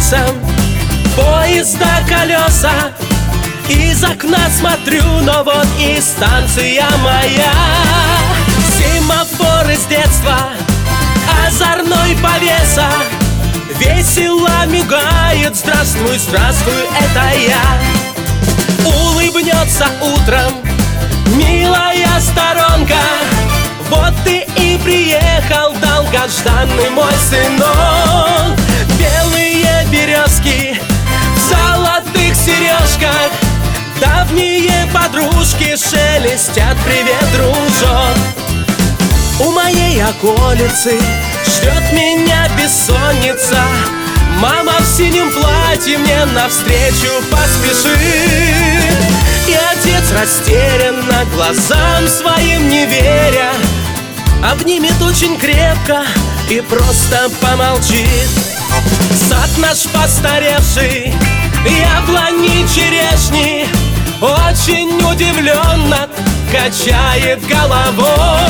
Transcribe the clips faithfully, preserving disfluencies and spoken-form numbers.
рельсам поезда колеса. Из окна смотрю, но вот и станция моя. Семафоры с детства, озорной повеса, весело мигает: здравствуй, здравствуй, это я. Улыбнется утром милая сторонка, вот ты и приехал, долгожданный мой сынок. Белые березки в золотых сережках, давние подружки шелестят: привет, дружок. У моей околицы ждет меня бессонница, мама в синем платье мне навстречу поспешит. И отец растерянно, глазам своим не веря, обнимет очень крепко и просто помолчит. Сад наш постаревший, яблони, черешни, очень удивленно качает головой.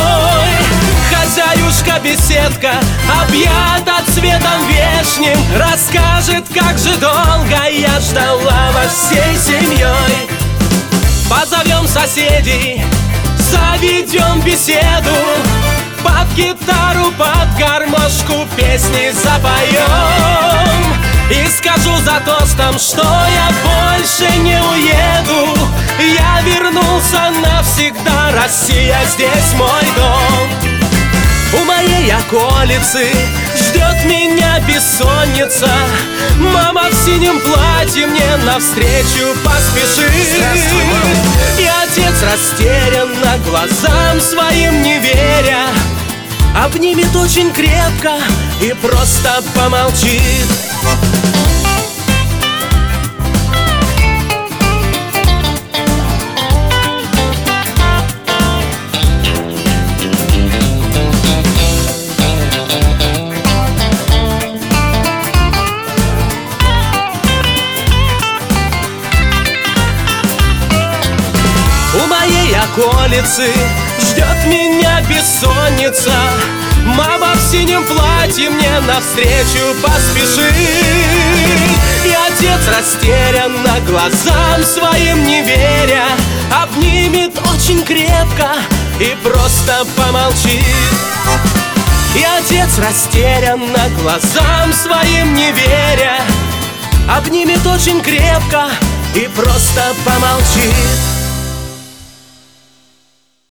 Хозяюшка-беседка объята цветом вешним, расскажет, как же долго я ждала вас всей семьей. Позовем соседей, заведем беседу, под гитару, под гармошку песни запоем. И скажу за тостом, что я больше не уеду, я вернулся навсегда, Россия, здесь мой дом. У моей околицы ждет меня бессонница, мама в синем платье мне навстречу поспешит. И отец растерянно, глазам своим не веря, обнимет очень крепко и просто помолчит. У моей околицы ждет меня бессонница, мама в синем платье мне навстречу поспешит. И отец растерянно, глазам своим не веря, обнимет очень крепко и просто помолчит. И отец растерянно, глазам своим не веря, обнимет очень крепко и просто помолчит.